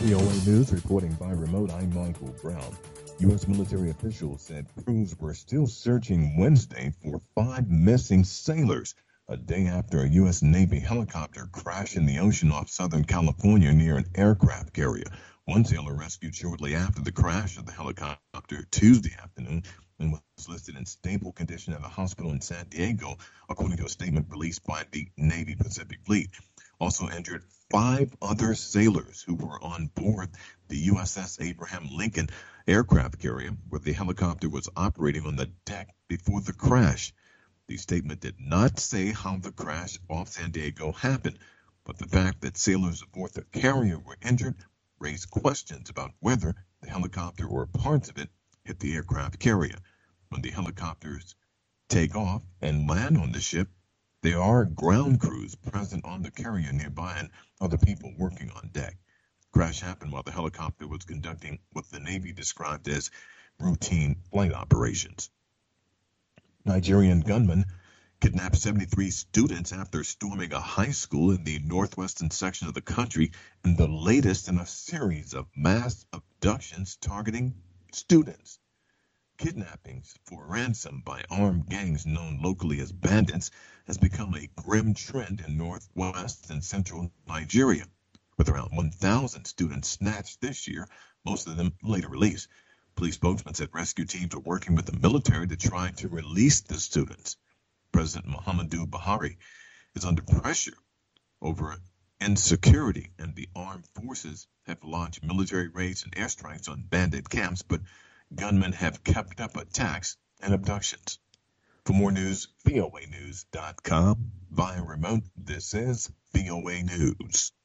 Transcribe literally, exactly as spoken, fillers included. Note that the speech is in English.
V O A News reporting by remote. I'm Michael Brown. U S military officials said crews were still searching Wednesday for five missing sailors a day after a U S Navy helicopter crashed in the ocean off Southern California near an aircraft carrier. One sailor rescued shortly after the crash of the helicopter Tuesday afternoon and was listed in stable condition at a hospital in San Diego, according to a statement released by the Navy Pacific Fleet. Also injured five other sailors who were on board the U S S Abraham Lincoln aircraft carrier, where the helicopter was operating on the deck before the crash. The statement did not say how the crash off San Diego happened, but the fact that sailors aboard the carrier were injured raised questions about whether the helicopter or parts of it hit the aircraft carrier. When the helicopters take off and land on the ship, there are ground crews present on the carrier nearby and other people working on deck. The crash happened while the helicopter was conducting what the Navy described as routine flight operations. Nigerian gunmen kidnapped seventy-three students after storming a high school in the northwestern section of the country in the latest in a series of mass abductions targeting students. Kidnappings for ransom by armed gangs known locally as bandits has become a grim trend in northwest and central Nigeria, with around one thousand students snatched this year, most of them later released. Police spokesman said rescue teams are working with the military to try to release the students. President Muhammadu Buhari is under pressure over insecurity, and the armed forces have launched military raids and airstrikes on bandit camps, but gunmen have kept up attacks and abductions. For more news, V O A news dot com. Via remote, this is V O A News.